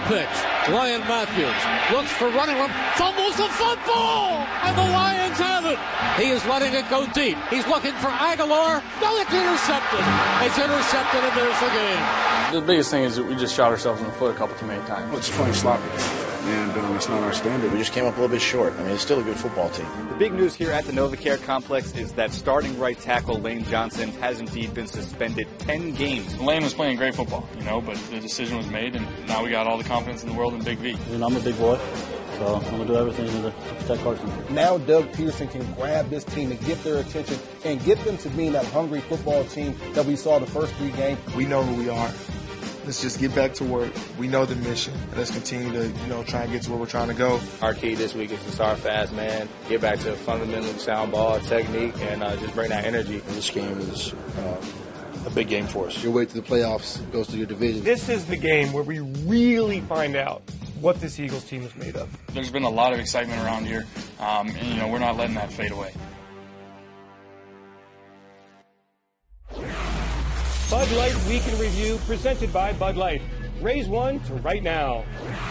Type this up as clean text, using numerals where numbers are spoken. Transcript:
pitch. Ryan Matthews looks for running room, fumbles the football, and the Lions have it. He is letting it go deep. He's looking for Aguilar. No, it's intercepted. It's intercepted, and there's the game. The biggest thing is that we just shot ourselves in the foot a couple too many times. It's playing sloppy, and it's not our standard. We just came up a little bit short. I mean, it's still a good football team. The big news here at the NovaCare Complex is that starting right tackle Lane Johnson has indeed been suspended 10 games. Lane was playing great football, but the decision was made, and now we got all the confidence in the world in Big V. And I'm a big boy, so I'm going to do everything to protect Carson. Now Doug Peterson can grab this team and get their attention and get them to being that hungry football team that we saw the first 3 games. We know who we are. Let's just get back to work. We know the mission. Let's continue to, try and get to where we're trying to go. Our key this week is to start fast, man. Get back to fundamentally sound ball technique and just bring that energy. This game is a big game for us. Your way to the playoffs goes to your division. This is the game where we really find out what this Eagles team is made of. There's been a lot of excitement around here, and we're not letting that fade away. Bud Light Week in Review, presented by Bud Light. Raise one to right now.